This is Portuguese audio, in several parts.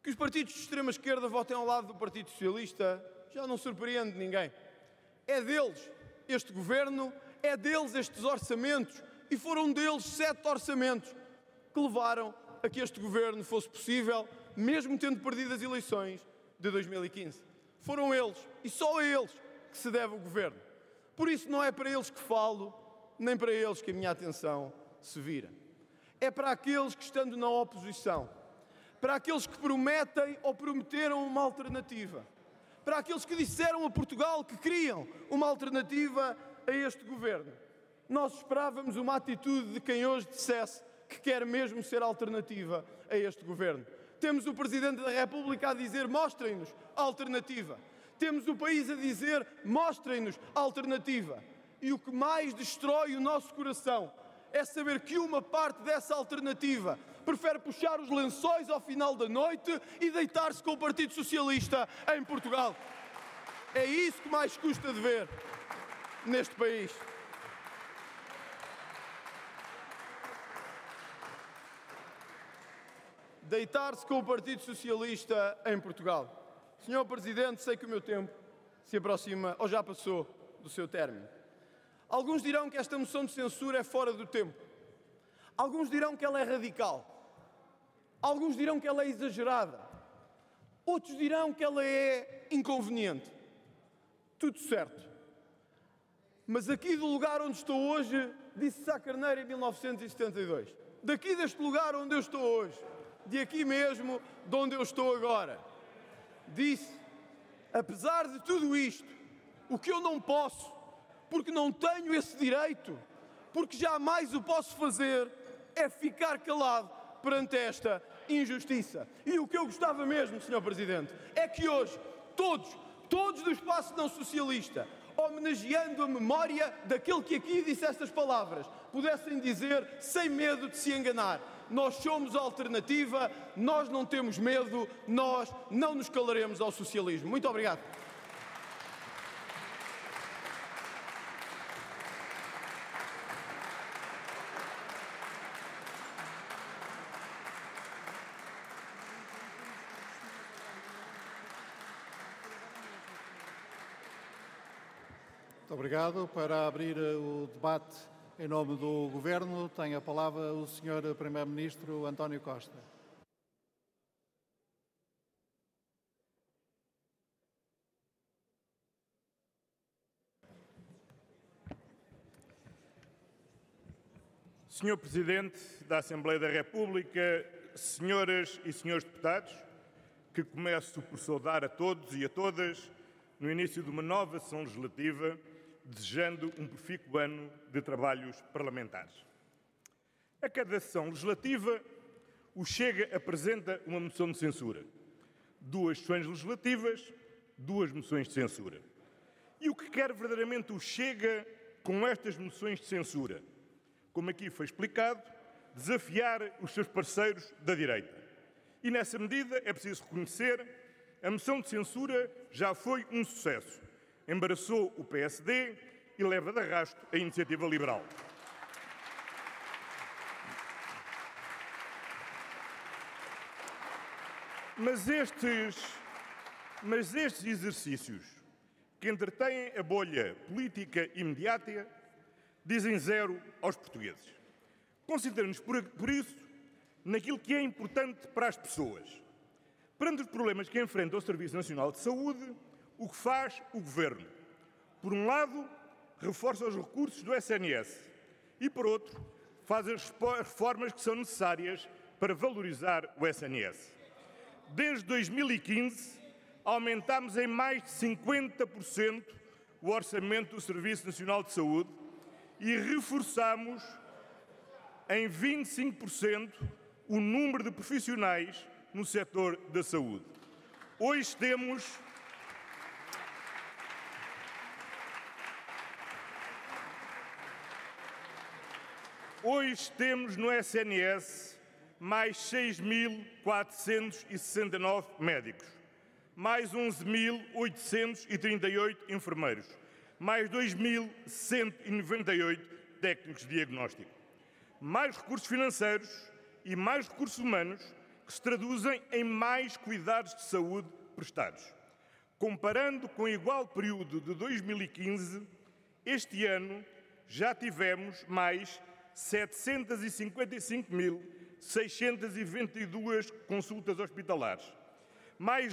Que os partidos de extrema-esquerda votem ao lado do Partido Socialista já não surpreende ninguém. É deles este governo, é deles estes orçamentos, e foram deles 7 orçamentos que levaram a que este governo fosse possível, mesmo tendo perdido as eleições de 2015. Foram eles, e só a eles, que se deve o governo. Por isso não é para eles que falo, nem para eles que a minha atenção se vira. É para aqueles que, estando na oposição, para aqueles que prometem ou prometeram uma alternativa, para aqueles que disseram a Portugal que queriam uma alternativa a este governo. Nós esperávamos uma atitude de quem hoje dissesse que quer mesmo ser alternativa a este governo. Temos o Presidente da República a dizer: mostrem-nos a alternativa. Temos o país a dizer: mostrem-nos a alternativa. E o que mais destrói o nosso coração é saber que uma parte dessa alternativa prefere puxar os lençóis ao final da noite e deitar-se com o Partido Socialista em Portugal. É isso que mais custa de ver neste país. Deitar-se com o Partido Socialista em Portugal. Senhor Presidente, sei que o meu tempo se aproxima, ou já passou, do seu término. Alguns dirão que esta moção de censura é fora do tempo. Alguns dirão que ela é radical. Alguns dirão que ela é exagerada. Outros dirão que ela é inconveniente. Tudo certo. Mas aqui do lugar onde estou hoje, disse Sá Carneiro em 1972. Daqui deste lugar onde eu estou hoje, de aqui mesmo, de onde eu estou agora, disse: apesar de tudo isto, o que eu não posso, porque não tenho esse direito, porque jamais o posso fazer, é ficar calado perante esta injustiça. E o que eu gostava mesmo, Sr. Presidente, é que hoje todos do espaço não socialista, homenageando a memória daquele que aqui disse estas palavras, pudessem dizer, sem medo de se enganar: nós somos a alternativa, nós não temos medo, nós não nos calaremos ao socialismo. Muito obrigado. Muito obrigado. Para abrir o debate em nome do Governo, tem a palavra o Sr. Primeiro-Ministro António Costa. Senhor Presidente da Assembleia da República, senhoras e senhores deputados, que começo por saudar a todos e a todas no início de uma nova sessão legislativa, desejando um profícuo ano de trabalhos parlamentares. A cada sessão legislativa, o Chega apresenta uma moção de censura. 2 sessões legislativas, 2 moções de censura. E o que quer verdadeiramente o Chega com estas moções de censura? Como aqui foi explicado, desafiar os seus parceiros da direita. E nessa medida é preciso reconhecer: a moção de censura já foi um sucesso. Embaraçou o PSD e leva de arrasto a Iniciativa Liberal. Mas estes exercícios, que entretêm a bolha política imediata, dizem zero aos portugueses. Concentramos-nos, por isso, naquilo que é importante para as pessoas. Perante os problemas que enfrenta o Serviço Nacional de Saúde, o que faz o Governo? Por um lado, reforça os recursos do SNS e, por outro, faz as reformas que são necessárias para valorizar o SNS. Desde 2015, aumentámos em mais de 50% o orçamento do Serviço Nacional de Saúde e reforçamos em 25% o número de profissionais no setor da saúde. Hoje temos no SNS mais 6.469 médicos, mais 11.838 enfermeiros, mais 2.198 técnicos de diagnóstico. Mais recursos financeiros e mais recursos humanos que se traduzem em mais cuidados de saúde prestados. Comparando com o igual período de 2015, este ano já tivemos mais 755.622 consultas hospitalares, mais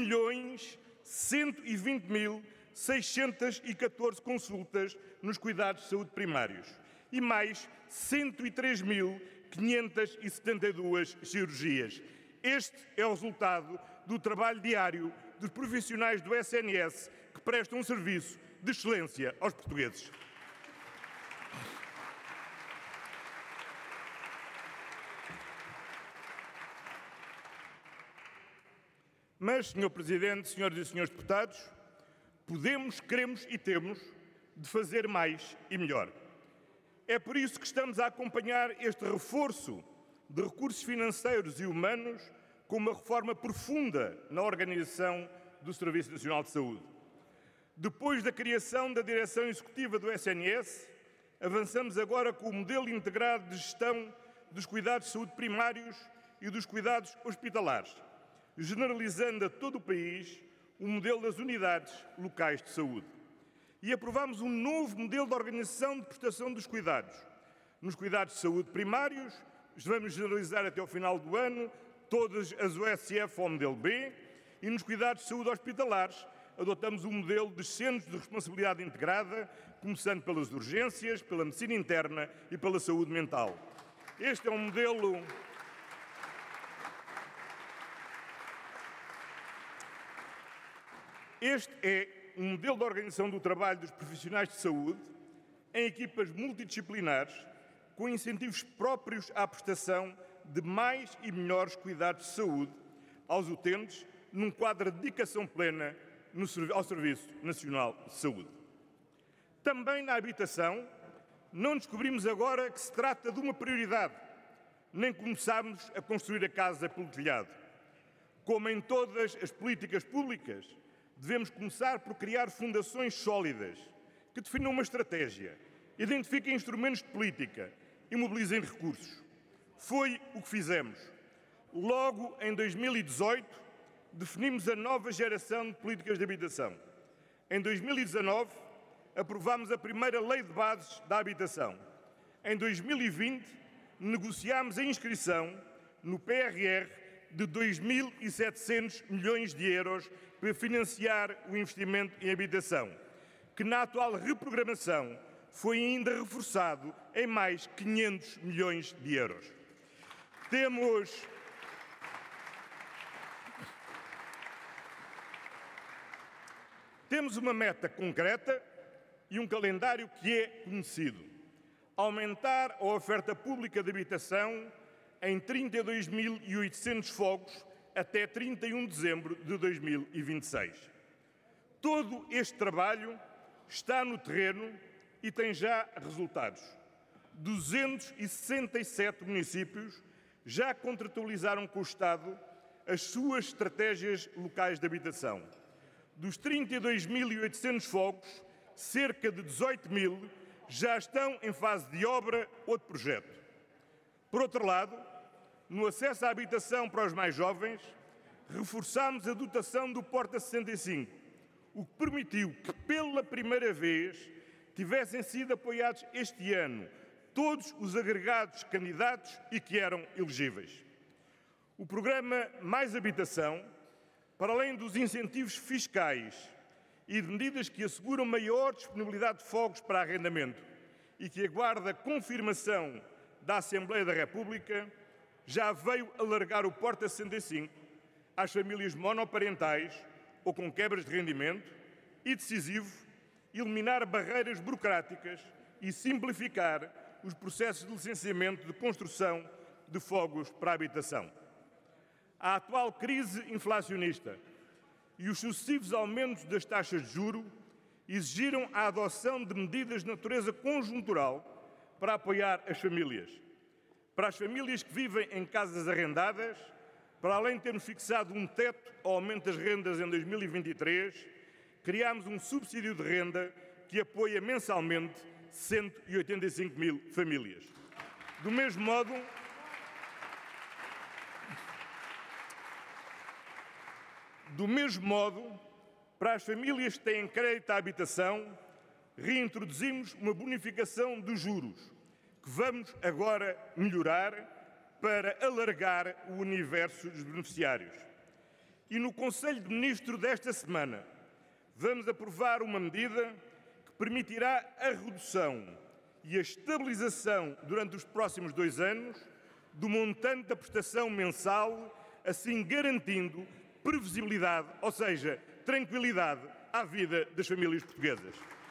2.120.614 consultas nos cuidados de saúde primários e mais 103.572 cirurgias. Este é o resultado do trabalho diário dos profissionais do SNS que prestam um serviço de excelência aos portugueses. Mas, Sr. Presidente, senhoras e senhores deputados, podemos, queremos e temos de fazer mais e melhor. É por isso que estamos a acompanhar este reforço de recursos financeiros e humanos com uma reforma profunda na organização do Serviço Nacional de Saúde. Depois da criação da Direção Executiva do SNS, avançamos agora com o modelo integrado de gestão dos cuidados de saúde primários e dos cuidados hospitalares, generalizando a todo o país o modelo das unidades locais de saúde. E aprovamos um novo modelo de organização de prestação dos cuidados. Nos cuidados de saúde primários, vamos generalizar até ao final do ano todas as USF ao modelo B, e nos cuidados de saúde hospitalares adotamos um modelo de centros de responsabilidade integrada, começando pelas urgências, pela medicina interna e pela saúde mental. Este é um modelo de organização do trabalho dos profissionais de saúde em equipas multidisciplinares, com incentivos próprios à prestação de mais e melhores cuidados de saúde aos utentes, num quadro de dedicação plena ao Serviço Nacional de Saúde. Também na habitação, não descobrimos agora que se trata de uma prioridade, nem começámos a construir a casa pelo telhado. Como em todas as políticas públicas, devemos começar por criar fundações sólidas, que definam uma estratégia, identifiquem instrumentos de política e mobilizem recursos. Foi o que fizemos. Logo em 2018, definimos a nova geração de políticas de habitação. Em 2019, aprovámos a primeira Lei de Bases da Habitação. Em 2020, negociámos a inscrição no PRR de 2.700 milhões de euros para financiar o investimento em habitação, que na atual reprogramação foi ainda reforçado em mais 500 milhões de euros. Temos uma meta concreta e um calendário que é conhecido: aumentar a oferta pública de habitação em 32.800 fogos até 31 de dezembro de 2026. Todo este trabalho está no terreno e tem já resultados. 267 municípios já contratualizaram com o Estado as suas estratégias locais de habitação. Dos 32.800 fogos, cerca de 18.000 já estão em fase de obra ou de projeto. Por outro lado, no acesso à habitação para os mais jovens, reforçámos a dotação do Porta 65, o que permitiu que, pela primeira vez, tivessem sido apoiados este ano todos os agregados candidatos e que eram elegíveis. O programa Mais Habitação, para além dos incentivos fiscais e de medidas que asseguram maior disponibilidade de fogos para arrendamento e que aguarda confirmação da Assembleia da República, já veio alargar o Porta 65 às famílias monoparentais ou com quebras de rendimento e, decisivo, eliminar barreiras burocráticas e simplificar os processos de licenciamento de construção de fogos para a habitação. A atual crise inflacionista e os sucessivos aumentos das taxas de juros exigiram a adoção de medidas de natureza conjuntural para apoiar as famílias. Para as famílias que vivem em casas arrendadas, para além de termos fixado um teto ao aumento das rendas em 2023, criámos um subsídio de renda que apoia mensalmente 185.000 famílias. Do mesmo modo, Do mesmo modo, para as famílias que têm crédito à habitação, reintroduzimos uma bonificação dos juros, que vamos agora melhorar para alargar o universo dos beneficiários. E no Conselho de Ministros desta semana, vamos aprovar uma medida que permitirá a redução e a estabilização durante os próximos 2 anos do montante da prestação mensal, assim garantindo previsibilidade, ou seja, tranquilidade à vida das famílias portuguesas.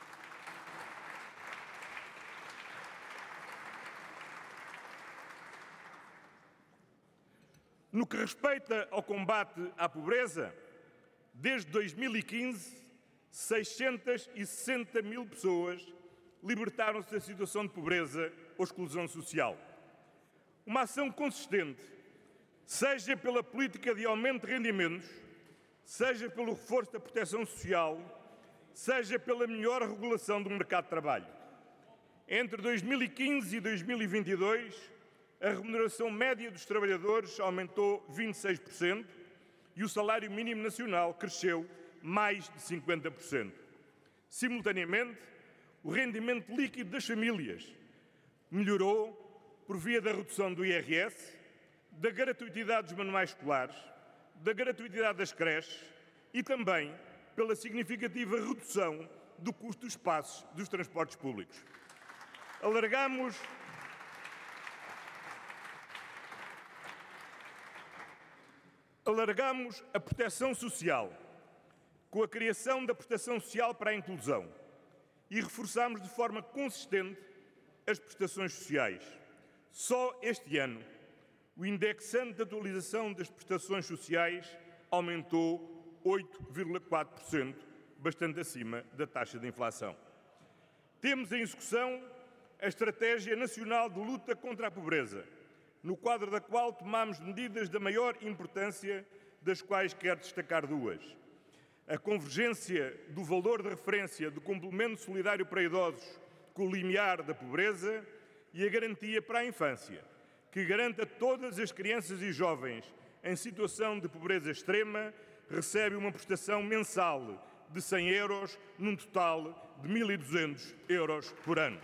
No que respeita ao combate à pobreza, desde 2015, 660 mil pessoas libertaram-se da situação de pobreza ou exclusão social. Uma ação consistente, seja pela política de aumento de rendimentos, seja pelo reforço da proteção social, seja pela melhor regulação do mercado de trabalho. Entre 2015 e 2022, a remuneração média dos trabalhadores aumentou 26% e o salário mínimo nacional cresceu mais de 50%. Simultaneamente, o rendimento líquido das famílias melhorou por via da redução do IRS, da gratuitidade dos manuais escolares, da gratuitidade das creches e também pela significativa redução do custo dos passes dos transportes públicos. Alargamos a proteção social com a criação da prestação social para a inclusão e reforçamos de forma consistente as prestações sociais. Só este ano, o indexante de atualização das prestações sociais aumentou 8,4%, bastante acima da taxa de inflação. Temos em execução a Estratégia Nacional de Luta contra a Pobreza, no quadro da qual tomamos medidas da maior importância, das quais quero destacar 2. A convergência do valor de referência do complemento solidário para idosos com o limiar da pobreza e a garantia para a infância, que garante a todas as crianças e jovens em situação de pobreza extrema, recebe uma prestação mensal de 100 euros, num total de 1.200 euros por ano.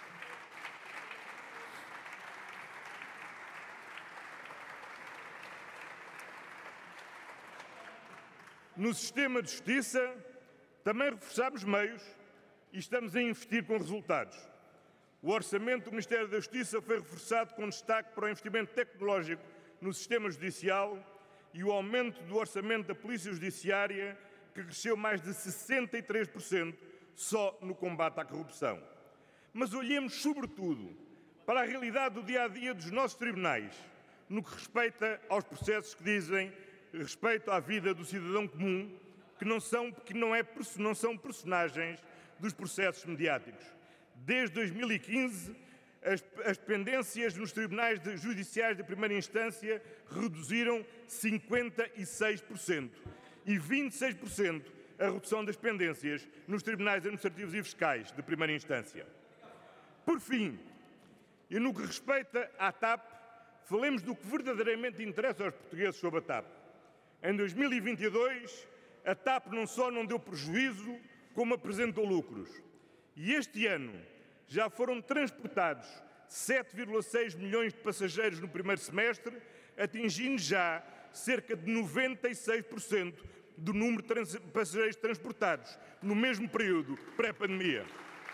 No sistema de justiça, também reforçamos meios e estamos a investir com resultados. O orçamento do Ministério da Justiça foi reforçado com destaque para o investimento tecnológico no sistema judicial e o aumento do orçamento da Polícia Judiciária, que cresceu mais de 63% só no combate à corrupção. Mas olhemos, sobretudo, para a realidade do dia-a-dia dos nossos tribunais, no que respeita aos processos que dizem respeito à vida do cidadão comum, que não são personagens dos processos mediáticos. Desde 2015, as pendências nos tribunais judiciais de primeira instância reduziram 56% e 26% a redução das pendências nos tribunais administrativos e fiscais de primeira instância. Por fim, e no que respeita à TAP, falemos do que verdadeiramente interessa aos portugueses sobre a TAP. Em 2022, a TAP não só não deu prejuízo, como apresentou lucros. E este ano já foram transportados 7,6 milhões de passageiros no primeiro semestre, atingindo já cerca de 96% do número de passageiros transportados no mesmo período pré-pandemia.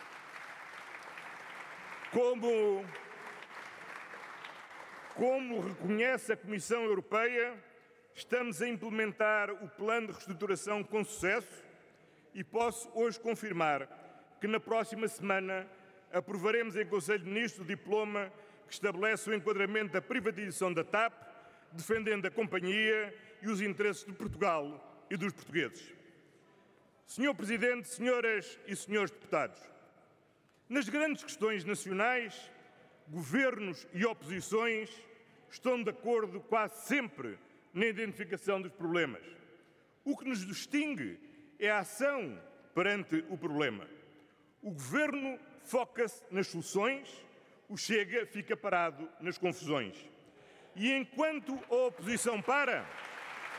Como reconhece a Comissão Europeia, estamos a implementar o plano de reestruturação com sucesso e posso hoje confirmar que na próxima semana aprovaremos em Conselho de Ministros o diploma que estabelece o enquadramento da privatização da TAP, defendendo a companhia e os interesses de Portugal e dos portugueses. Senhor Presidente, senhoras e senhores deputados, nas grandes questões nacionais, governos e oposições estão de acordo quase sempre na identificação dos problemas. O que nos distingue é a ação perante o problema. O Governo foca-se nas soluções, o Chega fica parado nas confusões. E enquanto a oposição para,